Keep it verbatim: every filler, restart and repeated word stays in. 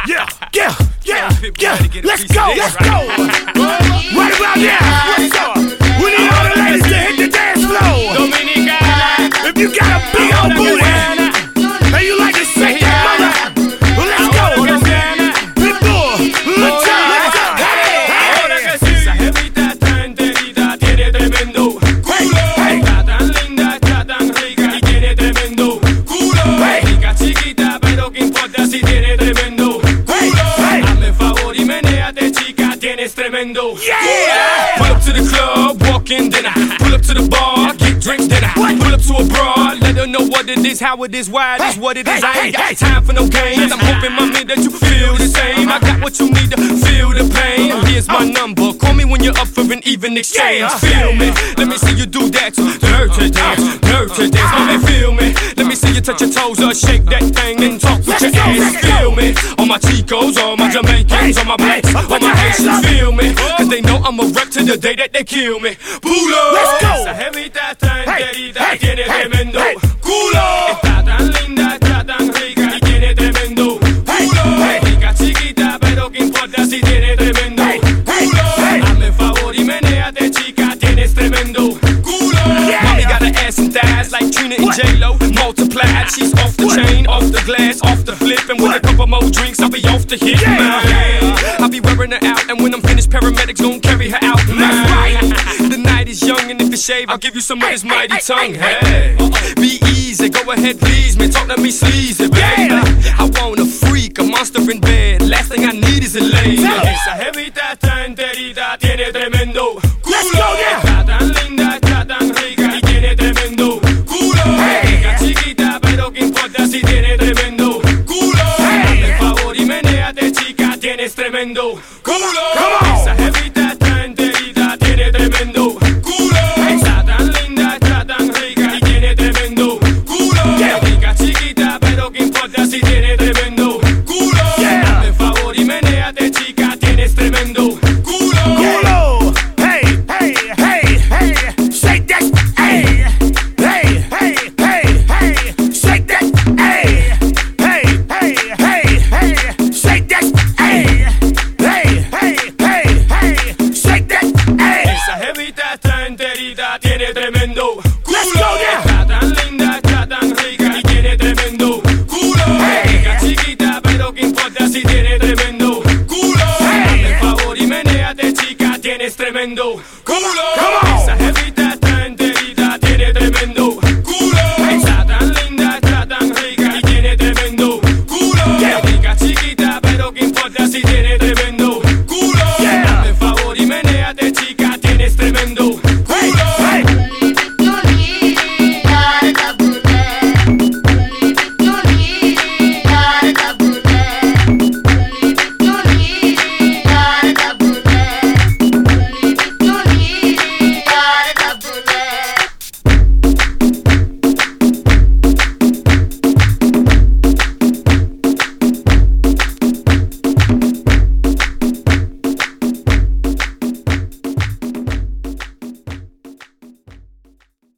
Yeah, yeah, yeah, yeah. Let's go, let's go. Right about now, what's up? We need all the ladies to hit the dance floor. Dominicana. If you got a big old booty and you like to shake that mother, well, let's go. Pitbull, let's go, let's go. Ahora que sí, esa jevita está enterita, tiene tremendo culo. Está tan linda, está tan rica y tiene tremendo culo. Rica chiquita, pero qué importa si tiene tremendo culo. Hazme favor y menéate, chica, tienes tremendo culo. Pull up to the club, walk in, then I pull up to the bar, get drinks, then I pull up to a broad, let her know what it is, how it is, why it is, what it is. I ain't got time for no games. I'm hoping, mommy, that you feel the same. I got what you need to feel the pain. Here's my number. Call me when you're up for an even exchange. Feel me. Let me see you do that. Dirty dance, dirty dance. Mommy, feel me. Let me see you touch your toes or shake that thing and talk with your ass. Feel me. All my Chicos, all my Jamaicans, all my blacks, all my Haitians. Feel me. Cause they know I'm a wreck to the day that they kill me. Pull up. Let's go. Esa jevita está enterita, tiene tremendo culo. Está tan linda, está tan rica y tiene tremendo culo. Rica chiquita, pero qué importa si tiene tremendo culo. Hazme favor y menéate, chica, tienes tremendo culo. Mommy got her ass and thighs like Trina and J-Lo multiplied. She's off the chain, off the glass, off the flip, and with a couple more drinks, I'll be off the hit. I'll be wearing her out, and when I'm finished, paramedics gon' carry her out. The night is young, and if you shave, I'll give you some of this mighty tongue. Hey, be easy, go ahead, please, man. Talk to me sleazy, baby. I want a freak, a monster in bed. Last thing I need is a lady. Esa jevita está enterita, tiene tremendo culo. Está tan linda, está tan rica y tiene tremendo culo. Rica chiquita, pero qué importa si tiene tremendo culo. Hazme favor y menéate, chica, tienes tremendo culo. Esa jevita está enterita, tiene tremendo culo. Está tan linda, está tan rica y tiene tremendo culo. Rica chiquita, pero qué importa si tiene tremendo culo. Hazme favor y menéate, chica, tienes tremendo culo. Culo. Hey, hey, hey, hey. Shake that. Hey, hey, hey, hey, hey. Shake that. Hey, hey, hey, hey, hey. Shake that. Hey, hey, hey, hey, hey. Shake that. Hey. Esa jevita está enterita, tiene tremendo culo. Let's go now. Está tan linda, está tan rica y tiene tremendo culo. Rica chiquita, pero qué importa si tiene tremendo culo. Hazme favor y menéate, chica, tienes tremendo culo. Come on.